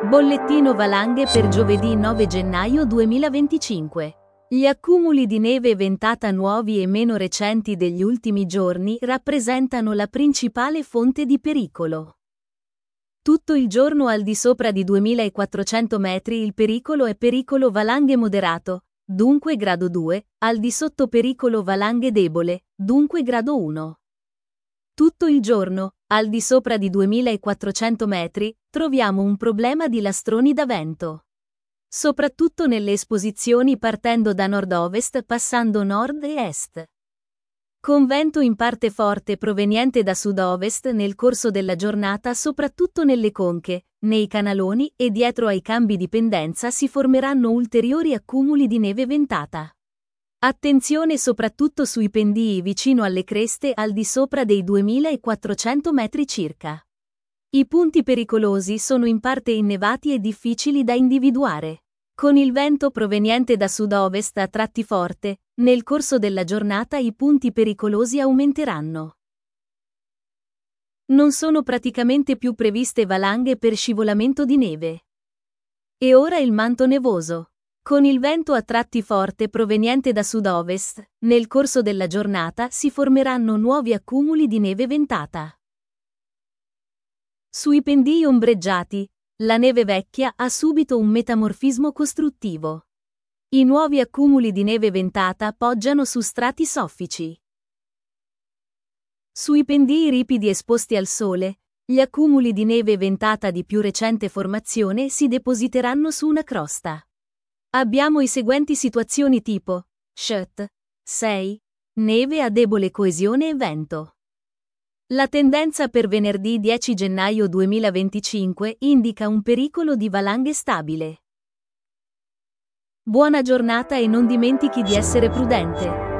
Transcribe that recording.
Bollettino valanghe per giovedì 9 gennaio 2025. Gli accumuli di neve ventata nuovi e meno recenti degli ultimi giorni rappresentano la principale fonte di pericolo. Tutto il giorno al di sopra di 2400 metri il pericolo è pericolo valanghe moderato, dunque grado 2, al di sotto pericolo valanghe debole, dunque grado 1. Tutto il giorno, al di sopra di 2400 metri, troviamo un problema di lastroni da vento. Soprattutto nelle esposizioni partendo da nord-ovest passando nord e est. Con vento in parte forte proveniente da sud-ovest nel corso della giornata soprattutto nelle conche, nei canaloni e dietro ai cambi di pendenza si formeranno ulteriori accumuli di neve ventata. Attenzione soprattutto sui pendii vicino alle creste al di sopra dei 2400 metri circa. I punti pericolosi sono in parte innevati e difficili da individuare. Con il vento proveniente da sud-ovest a tratti forte, nel corso della giornata i punti pericolosi aumenteranno. Non sono praticamente più previste valanghe per scivolamento di neve. E ora il manto nevoso. Con il vento a tratti forte proveniente da sud-ovest, nel corso della giornata si formeranno nuovi accumuli di neve ventata. Sui pendii ombreggiati, la neve vecchia ha subito un metamorfismo costruttivo. I nuovi accumuli di neve ventata poggiano su strati soffici. Sui pendii ripidi esposti al sole, gli accumuli di neve ventata di più recente formazione si depositeranno su una crosta. Abbiamo i seguenti situazioni tipo: Shut 6. Neve a debole coesione e vento. La tendenza per venerdì 10 gennaio 2025 indica un pericolo di valanghe stabile. Buona giornata e non dimentichi di essere prudente.